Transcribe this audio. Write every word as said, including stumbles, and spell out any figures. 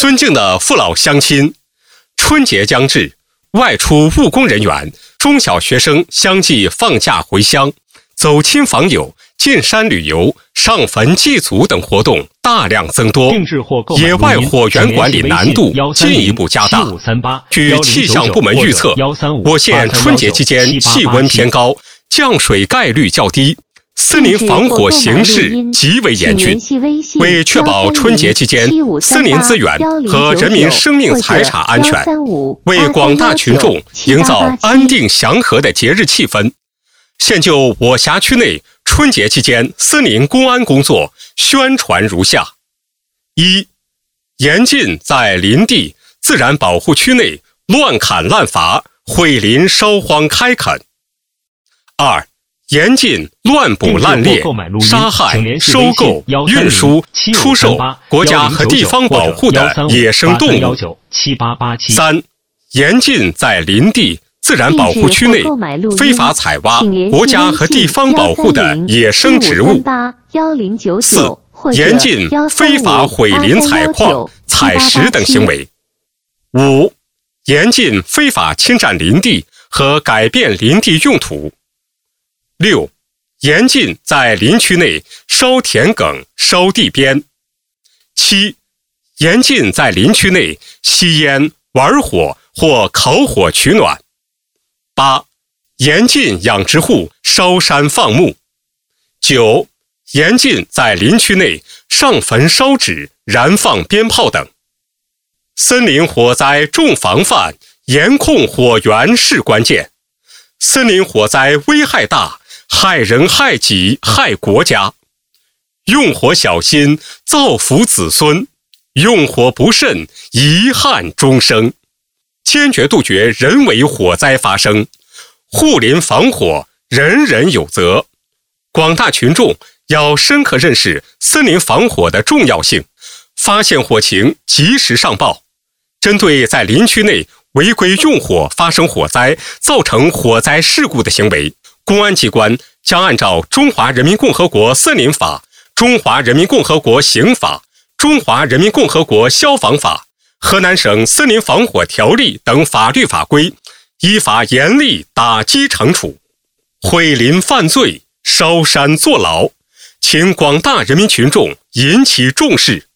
尊敬的父老乡亲，春节将至，外出务工人员、中小学生相继放假回乡，走亲访友、进山旅游、上坟祭祖等活动大量增多，野外火源管理难度进一步加大。据气象部门预测，我县春节期间气温偏高，降水概率较低，森林防火形势极为严峻。为确保春节期间森林资源和人民生命财产安全，为广大群众营造安定祥和的节日气氛，现就我辖区内春节期间森林公安工作宣传如下：一、严禁在林地、自然保护区内乱砍滥伐、毁林烧荒开垦；二、严禁乱捕滥猎、杀害、收购、运输、出售国家和地方保护的野生动物；三、严禁在林地、自然保护区内非法采挖国家和地方保护的野生植物；四、严禁非法毁林采矿、采石等行为；五、严禁非法侵占林地和改变林地用途；六、严禁在林区内烧田埂、烧地边；七、严禁在林区内吸烟、玩火或烤火取暖；八、严禁养殖户烧山放牧；九、严禁在林区内上坟烧纸、燃放鞭炮等。森林火灾重防范，严控火源是关键。森林火灾危害大，害人害己害国家。用火小心，造福子孙；用火不慎，遗憾终生。坚决杜绝人为火灾发生，护林防火，人人有责。广大群众要深刻认识森林防火的重要性，发现火情及时上报。针对在林区内违规用火发生火灾，造成火灾事故的行为，公安机关将按照《中华人民共和国森林法》、《中华人民共和国刑法》、《中华人民共和国消防法》、河南省森林防火条例等法律法规，依法严厉打击惩处。毁林犯罪，烧山坐牢，请广大人民群众引起重视，